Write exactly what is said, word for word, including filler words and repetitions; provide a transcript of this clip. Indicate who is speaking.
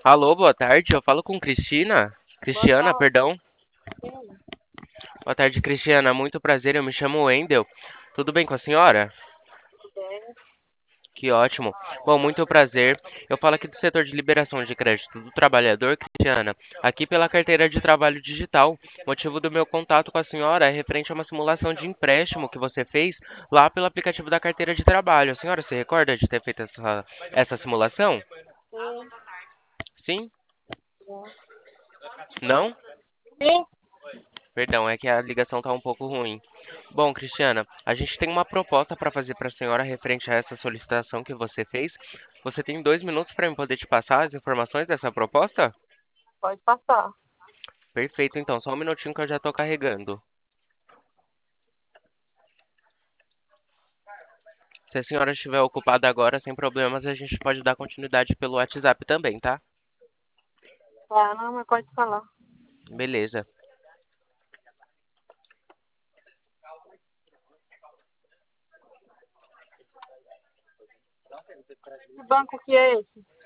Speaker 1: Alô, boa tarde. Eu falo com Cristina?
Speaker 2: Boa
Speaker 1: Cristiana,
Speaker 2: tarde.
Speaker 1: perdão.
Speaker 2: Sim,
Speaker 1: Boa tarde, Cristiana. Muito prazer. Eu me chamo Wendel. Tudo bem com a senhora?
Speaker 2: tudo bem.
Speaker 1: Que ótimo. Bom, muito prazer. Eu falo aqui do setor de liberação de crédito do trabalhador, Cristiana, aqui pela carteira de trabalho digital. O motivo do meu contato com a senhora é referente a uma simulação de empréstimo que você fez lá pelo aplicativo da carteira de trabalho. A senhora se recorda de ter feito essa, essa simulação?
Speaker 2: Sim,
Speaker 1: Sim?
Speaker 2: sim.
Speaker 1: Não?
Speaker 2: Sim,
Speaker 1: Perdão, é que a ligação tá um pouco ruim. Bom, Cristiana, a gente tem uma proposta para fazer para a senhora referente a essa solicitação que você fez. Você tem dois minutos para eu poder te passar as informações dessa proposta?
Speaker 2: pode passar.
Speaker 1: Perfeito, então, só um minutinho que eu já estou carregando. Se a senhora estiver ocupada agora, sem problemas, a gente pode dar continuidade pelo WhatsApp também, tá?
Speaker 2: Tá, não, mas pode falar.
Speaker 1: Beleza.
Speaker 2: Que banco que é esse?